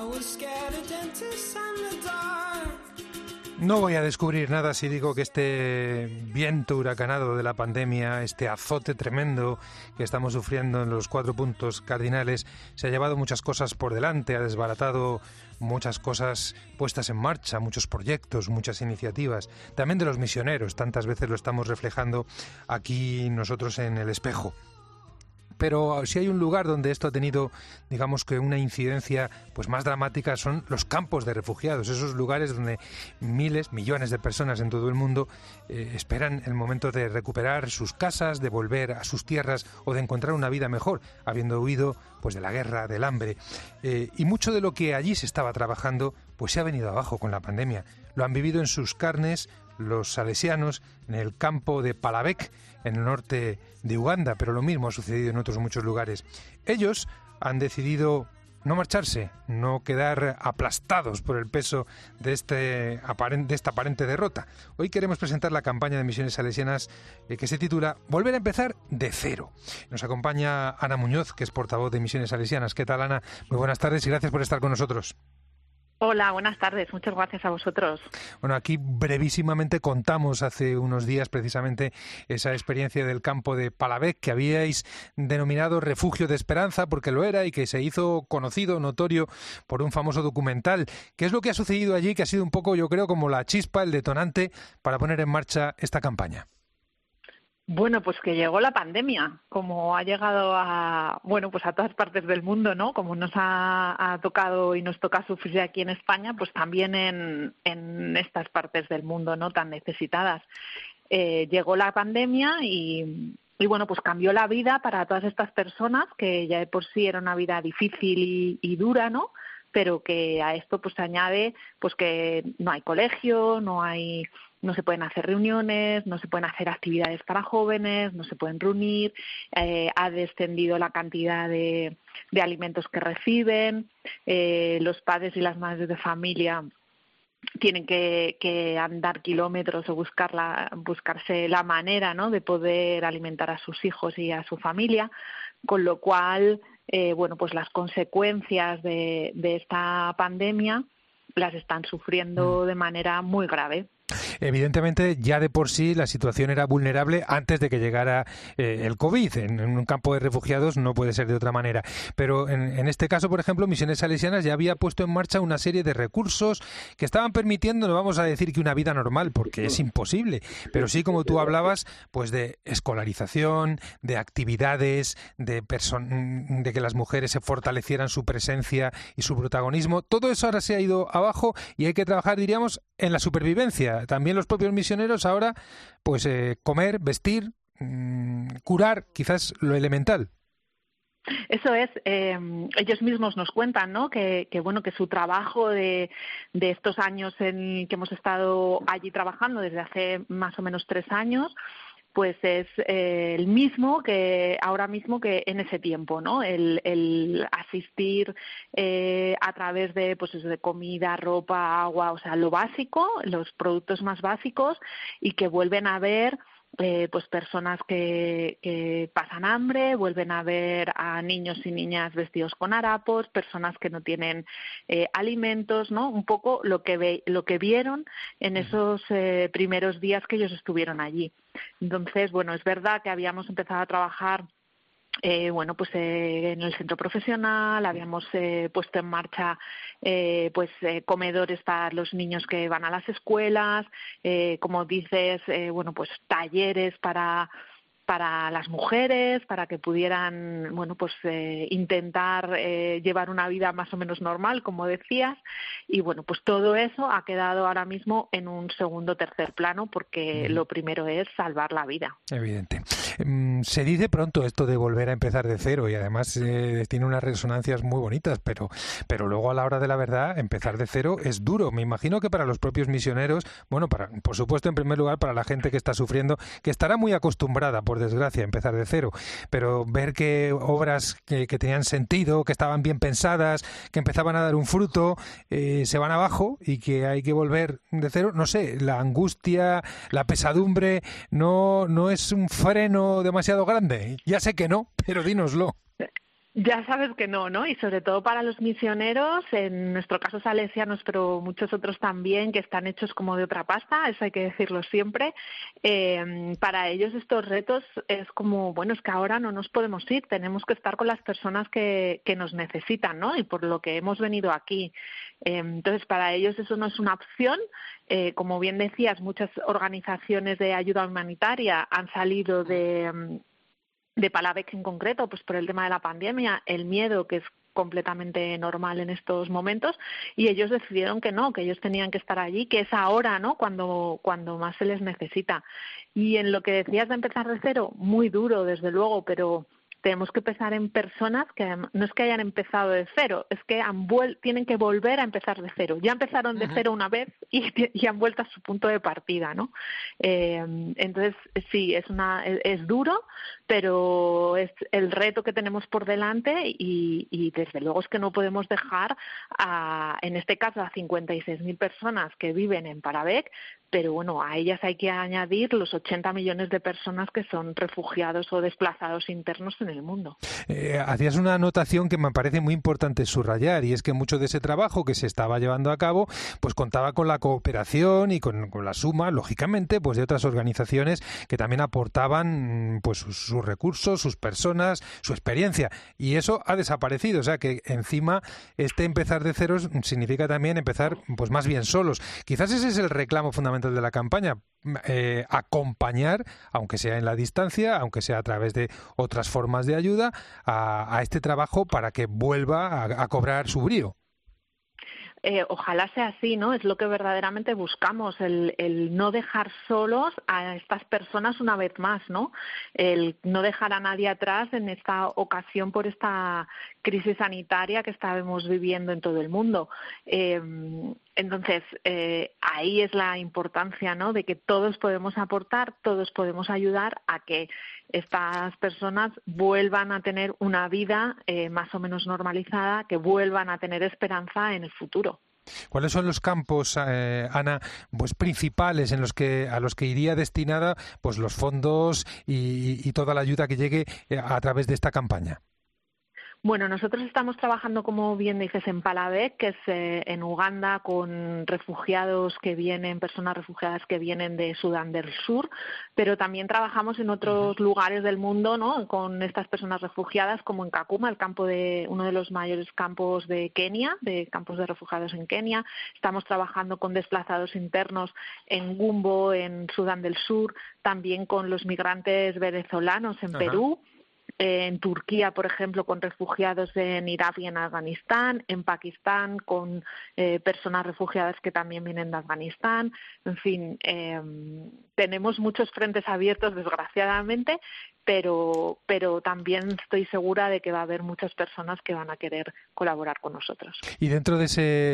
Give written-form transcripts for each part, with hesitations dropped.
No voy a descubrir nada si digo que este viento huracanado de la pandemia, este azote tremendo que estamos sufriendo en los 4 puntos cardinales, se ha llevado muchas cosas por delante, ha desbaratado muchas cosas puestas en marcha, muchos proyectos, muchas iniciativas, también de los misioneros, tantas veces lo estamos reflejando aquí nosotros en el espejo. Pero si hay un lugar donde esto ha tenido, digamos que una incidencia pues más dramática, son los campos de refugiados, esos lugares donde miles, millones de personas en todo el mundo esperan el momento de recuperar sus casas, de volver a sus tierras o de encontrar una vida mejor, habiendo huido pues de la guerra, del hambre. Y mucho de lo que allí se estaba trabajando pues se ha venido abajo con la pandemia. Lo han vivido en sus carnes los salesianos en el campo de Palabek, en el norte de Uganda, pero lo mismo ha sucedido en otros muchos lugares. Ellos han decidido no marcharse, no quedar aplastados por el peso de esta aparente derrota. Hoy queremos presentar la campaña de Misiones Salesianas que se titula Volver a empezar de cero. Nos acompaña Ana Muñoz, que es portavoz de Misiones Salesianas. ¿Qué tal, Ana? Muy buenas tardes y gracias por estar con nosotros. Hola, buenas tardes. Muchas gracias a vosotros. Bueno, aquí brevísimamente contamos hace unos días precisamente esa experiencia del campo de Palabek que habíais denominado Refugio de Esperanza, porque lo era y que se hizo conocido, notorio por un famoso documental. ¿Qué es lo que ha sucedido allí que ha sido un poco, yo creo, como la chispa, el detonante para poner en marcha esta campaña? Bueno, pues que llegó la pandemia, como ha llegado a todas partes del mundo, ¿no? Como nos ha tocado y nos toca sufrir aquí en España, pues también en estas partes del mundo, ¿no? Tan necesitadas. Llegó la pandemia y bueno, pues cambió la vida para todas estas personas, que ya de por sí era una vida difícil y dura, ¿no? Pero que a esto pues se añade pues que no hay colegio, no se pueden hacer reuniones, no se pueden hacer actividades para jóvenes, no se pueden reunir, ha descendido la cantidad de alimentos que reciben, los padres y las madres de familia tienen que andar kilómetros o buscarse la manera, ¿no?, de poder alimentar a sus hijos y a su familia, con lo cual pues las consecuencias de esta pandemia las están sufriendo de manera muy grave. Evidentemente, ya de por sí la situación era vulnerable antes de que llegara el COVID. En un campo de refugiados no puede ser de otra manera. Pero en este caso, por ejemplo, Misiones Salesianas ya había puesto en marcha una serie de recursos que estaban permitiendo, no vamos a decir que una vida normal, porque es imposible, pero sí, como tú hablabas, pues de escolarización, de actividades, de que las mujeres se fortalecieran su presencia y su protagonismo. Todo eso ahora se ha ido abajo y hay que trabajar, diríamos, en la supervivencia. También los propios misioneros ahora, pues comer, vestir, curar, quizás lo elemental. Eso es, ellos mismos nos cuentan, ¿no?, que su trabajo de estos años en que hemos estado allí trabajando desde hace más o menos 3 años, pues es el mismo que ahora mismo que en ese tiempo, ¿no? El asistir a través de de comida, ropa, agua, o sea, lo básico, los productos más básicos, y que vuelven a ver pues personas que pasan hambre, vuelven a ver a niños y niñas vestidos con harapos, personas que no tienen alimentos, ¿no? Un poco lo que vieron en esos primeros días que ellos estuvieron allí. Entonces, bueno, es verdad que habíamos empezado a trabajar en el centro profesional, habíamos puesto en marcha comedores para los niños que van a las escuelas, como dices, talleres para las mujeres, para que pudieran intentar llevar una vida más o menos normal, como decías, y pues todo eso ha quedado ahora mismo en un segundo o tercer plano, porque lo primero es salvar la vida. Evidente. Se dice pronto esto de volver a empezar de cero, y además tiene unas resonancias muy bonitas, pero luego a la hora de la verdad empezar de cero es duro. Me imagino que para los propios misioneros, por supuesto, en primer lugar para la gente que está sufriendo, que estará muy acostumbrada, por desgracia, empezar de cero, pero ver que obras que tenían sentido, que estaban bien pensadas, que empezaban a dar un fruto, se van abajo y que hay que volver de cero, no sé, la angustia, la pesadumbre, no es un freno demasiado grande. Ya sé que no, pero dínoslo. Ya sabes que no, ¿no? Y sobre todo para los misioneros, en nuestro caso salesianos, pero muchos otros también, que están hechos como de otra pasta, eso hay que decirlo siempre. Para ellos estos retos es como, bueno, es que ahora no nos podemos ir, tenemos que estar con las personas que nos necesitan, ¿no? Y por lo que hemos venido aquí. Entonces, para ellos eso no es una opción. Como bien decías, muchas organizaciones de ayuda humanitaria han salido de Palavec en concreto, pues por el tema de la pandemia, el miedo que es completamente normal en estos momentos, y ellos decidieron que no, que ellos tenían que estar allí, que es ahora, ¿no?, cuando más se les necesita. Y en lo que decías de empezar de cero, muy duro, desde luego, pero tenemos que pensar en personas que no es que hayan empezado de cero, es que tienen que volver a empezar de cero. Ya empezaron de cero una vez y han vuelto a su punto de partida, ¿no? Entonces, sí, es duro, pero es el reto que tenemos por delante y desde luego es que no podemos dejar, en este caso, a 56.000 personas que viven en Palavec, pero bueno, a ellas hay que añadir los 80 millones de personas que son refugiados o desplazados internos en el mundo. Hacías una anotación que me parece muy importante subrayar, y es que mucho de ese trabajo que se estaba llevando a cabo pues contaba con la cooperación y con la suma, lógicamente, pues de otras organizaciones que también aportaban pues sus recursos, sus personas, su experiencia, y eso ha desaparecido. O sea que encima empezar de cero significa también empezar pues más bien solos. Quizás ese es el reclamo fundamental de la campaña, acompañar, aunque sea en la distancia, aunque sea a través de otras formas de ayuda, a este trabajo para que vuelva a cobrar su brío. Ojalá sea así, ¿no? Es lo que verdaderamente buscamos, el no dejar solos a estas personas una vez más, ¿no? El no dejar a nadie atrás en esta ocasión por esta crisis sanitaria que estamos viviendo en todo el mundo. Entonces, ahí es la importancia, ¿no?, de que todos podemos aportar, todos podemos ayudar a que estas personas vuelvan a tener una vida más o menos normalizada, que vuelvan a tener esperanza en el futuro. ¿Cuáles son los campos, Ana, pues principales a los que iría destinada pues los fondos y toda la ayuda que llegue a través de esta campaña? Bueno, nosotros estamos trabajando, como bien dices, en Palavec, que es en Uganda, con personas refugiadas que vienen de Sudán del Sur, pero también trabajamos en otros lugares del mundo, ¿no?, con estas personas refugiadas, como en Kakuma, uno de los mayores campos de Kenia, de campos de refugiados en Kenia. Estamos trabajando con desplazados internos en Gumbo, en Sudán del Sur, también con los migrantes venezolanos en Perú. En Turquía, por ejemplo, con refugiados en Irak y en Afganistán, en Pakistán con personas refugiadas que también vienen de Afganistán. En fin, tenemos muchos frentes abiertos, desgraciadamente, pero también estoy segura de que va a haber muchas personas que van a querer colaborar con nosotros. Y dentro de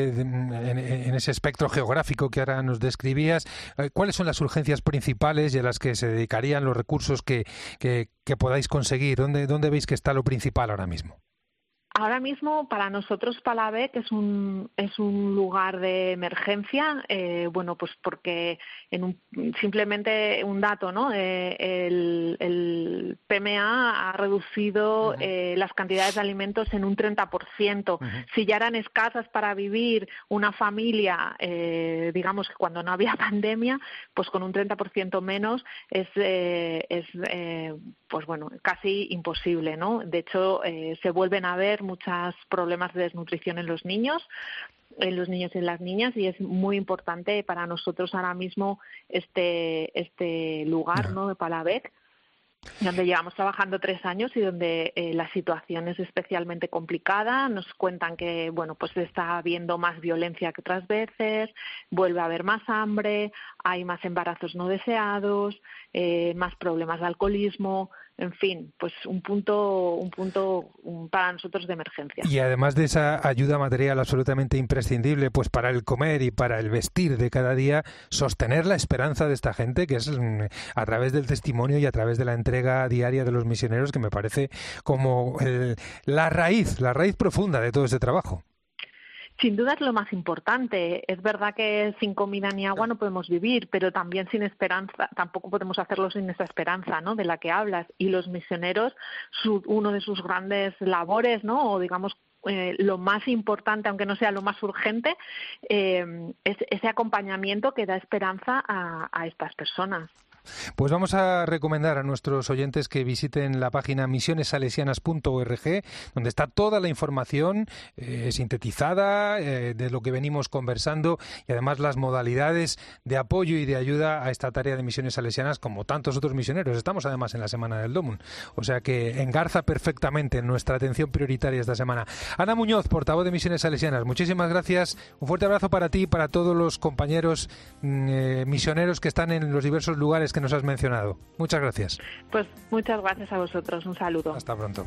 en ese espectro geográfico que ahora nos describías, ¿cuáles son las urgencias principales y a las que se dedicarían los recursos que podáis conseguir? ¿Dónde veis que está lo principal ahora mismo? Ahora mismo, para nosotros, Palavec es un lugar de emergencia, bueno, pues porque simplemente un dato, ¿no? El PMA ha reducido las cantidades de alimentos en un 30%. Si ya eran escasas para vivir una familia, digamos que cuando no había pandemia, pues con un 30% menos pues bueno, casi imposible, ¿no? De hecho, se vuelven a ver muchos problemas de desnutrición en los niños y en las niñas, y es muy importante para nosotros ahora mismo este lugar, ¿no?, de Palavec, donde llevamos trabajando 3 años y donde la situación es especialmente complicada. Nos cuentan que, bueno, pues está habiendo más violencia que otras veces, vuelve a haber más hambre, hay más embarazos no deseados, más problemas de alcoholismo. En fin, pues un punto para nosotros de emergencia. Y además de esa ayuda material absolutamente imprescindible, pues para el comer y para el vestir de cada día, sostener la esperanza de esta gente, que es a través del testimonio y a través de la entrega diaria de los misioneros, que me parece como la raíz profunda de todo ese trabajo. Sin duda es lo más importante. Es verdad que sin comida ni agua no podemos vivir, pero también sin esperanza, tampoco podemos hacerlo sin esa esperanza, ¿no?, de la que hablas. Y los misioneros, uno de sus grandes labores, ¿no?, o digamos lo más importante, aunque no sea lo más urgente, es ese acompañamiento que da esperanza a estas personas. Pues vamos a recomendar a nuestros oyentes que visiten la página misionessalesianas.org, donde está toda la información sintetizada de lo que venimos conversando, y además las modalidades de apoyo y de ayuda a esta tarea de misiones salesianas, como tantos otros misioneros. Estamos además en la Semana del Dómun, o sea que engarza perfectamente nuestra atención prioritaria esta semana. Ana Muñoz, portavoz de Misiones Salesianas, muchísimas gracias. Un fuerte abrazo para ti y para todos los compañeros misioneros que están en los diversos lugares que nos has mencionado. Muchas gracias. Pues muchas gracias a vosotros. Un saludo. Hasta pronto.